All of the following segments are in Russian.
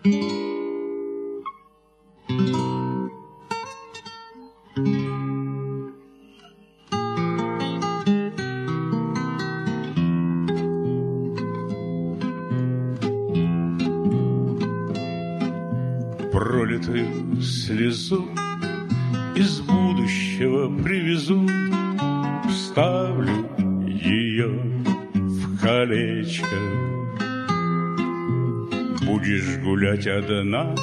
Пролитую слезу из будущего привезу, вставлю ее в колечко. Будешь гулять одна,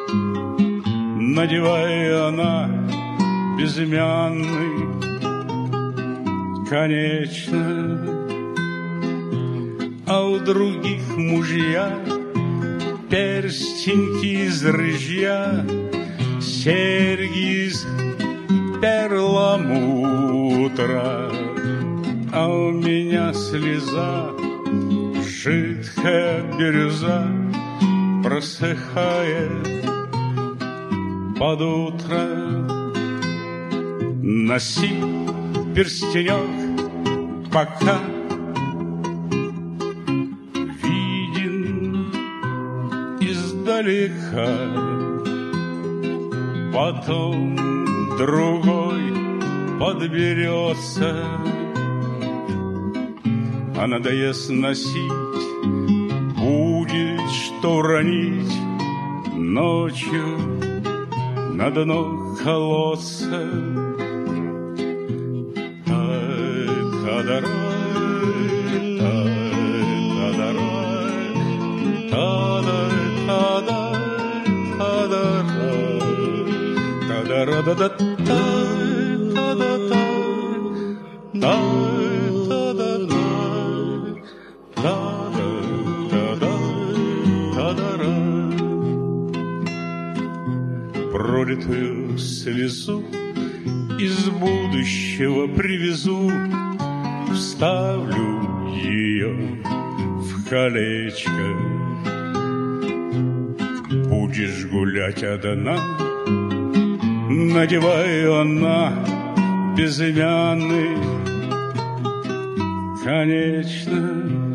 надевая она безымянный, конечно. А у других мужья перстеньки из рыжья, серьги из перламутра, а у меня слеза, жидкая бирюза, просыхает под утро. Носи перстенек, пока виден издалека, потом другой подберется, а надоест носить, будет что уронить ночью на дно колодца. Пролитую слезу из будущего привезу, вставлю ее в колечко. Будешь гулять одна, надевая на безымянный, конечно.